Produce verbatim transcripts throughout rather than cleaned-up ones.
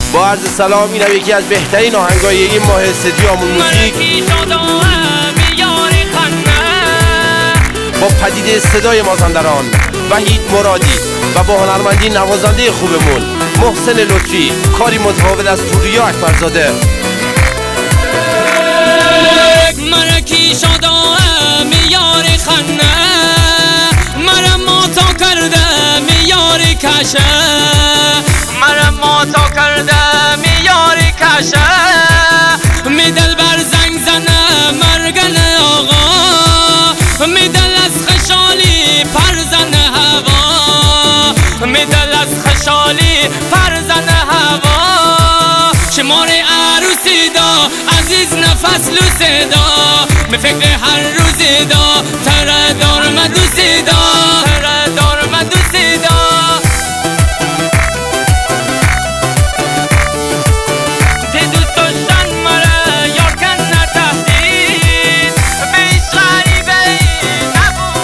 با عرض سلام، اینم یکی از بهترین آهنگای این ماه استدیو آمون موزیک با پدیده صدای مازندران وحید مرادی و با هنرمندی نوازنده خوبمون محسن لطفی، کاری متفاوت از پوریا اکبرزاده. مرکی شدم یار خنه، مرم ماتا کردم یار کشه، مرم ماتا کردم یار کشه. می دل بر زنگ زنه مرگن آقا، می دل از خشالی پرزن هوا، می دل از خشالی پرزن هوا. شمار عروسی دا عزیز نفس لوسی دا، می فکر هر روزی دا تره دارم دوسی دا، تره دارم دوسی دا. تی دوست داشتن مره یار کن نتهدید، بیش غریبه ای نبو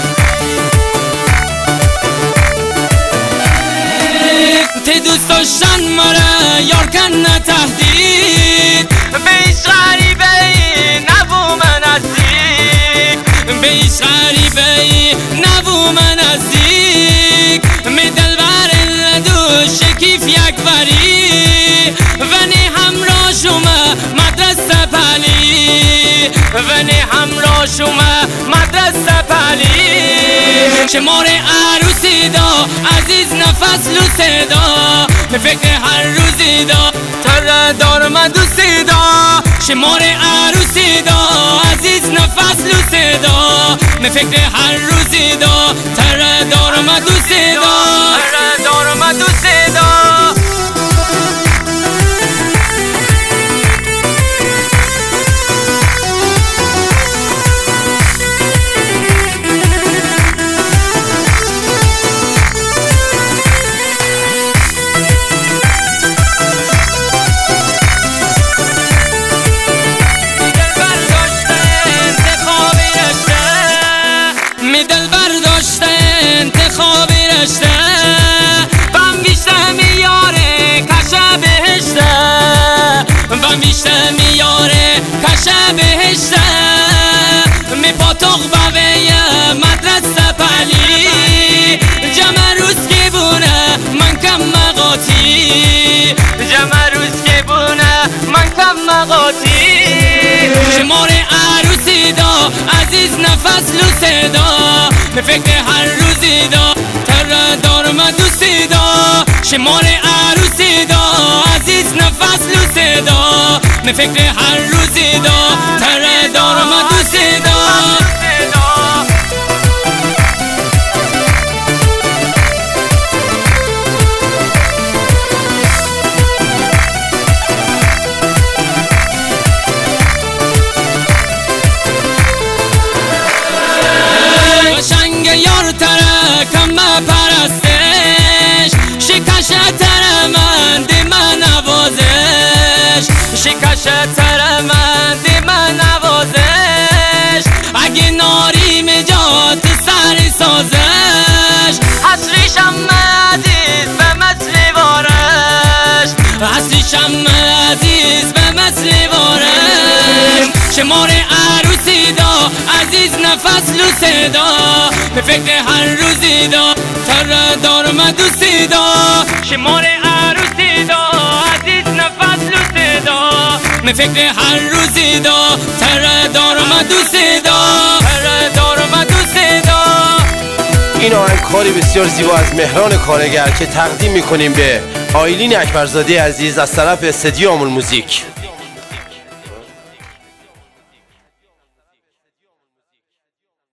من. تی دوست داشتن مره یار کن نتهدید، بیش غریبه ای نبو من نزدیک، بیش غریبه ای نبو من نزدیک. می دل بر دو شکیف یک بری و نی همراه شما مدرسه پلی، و نی همراه شما مدرسه پلی. شمار عروسی دا عزیز نفس لوسی دا، می فکر هر روزی دا تره دارم دوستی دا. شمار عروسی دا عزیز نفس لوسی دا، می فکر هر روزی دا تره دارم دوستی دا، تره دارم دوستی دا. بیشتر میاره کشه بهشته، می پاتوق باویه مدرسه پلی. جمع روز که بونه من کم مقاتی، جمع روز که بونه من کم مقاتی. شمار عروسی دا عزیز نفس لوسی دا، می فکر هر روزی دا تره دارم دوستی دا. شمار عروسی دا عزیز نفس لوسی دا، می فکر هر روزی دا تره دارم دوستی دا. قشنگ یار تره کم پرستش، شکش تره من دی من نوازش، شکش تره من دی من نوازش. اگه ناری میجات سر سازش، حسریشم عزیز به مثل وارش، حسریشم عزیز به مثل وارش. شمار عروسی دا عزیز نفس لوسی دا، به فکر هر روزی دا تره دارم دوستی دا. شمار عروسی دا عزیز نفس لوسی دا، به فکر هر روزی دا تره دارم دوستی دا، تره دارم دوستی دا. این آهنگ کاری بسیار زیبا از مهران کارگر که تقدیم میکنیم به آیلین اکبرزاده عزیز از طرف استدیو آمون موزیک.